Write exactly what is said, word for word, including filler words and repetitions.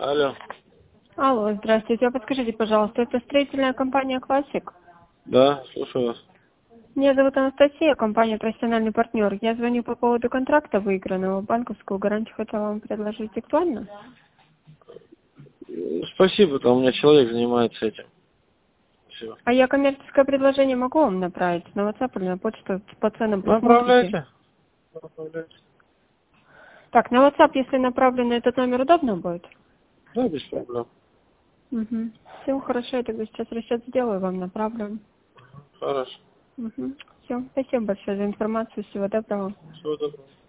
Алло. Алло, здравствуйте. А подскажите, пожалуйста, это строительная компания «Классик»? Да, слушаю вас. Меня зовут Анастасия, компания «Профессиональный партнер». Я звоню по поводу контракта выигранного. Банковскую гарантию хотела вам предложить. Актуально? М, Спасибо, там у меня человек занимается этим. Все. А я коммерческое предложение могу вам направить на WhatsApp или на почту по ценам посмотрите. Направляйте. Направляйте. Так, на WhatsApp, если направлю на этот номер, удобно будет? Да, без проблем. Угу. Все, хорошо, я тогда сейчас расчет сделаю, вам направлю. Хорошо. Угу. Все, спасибо большое за информацию, всего доброго. Всего доброго.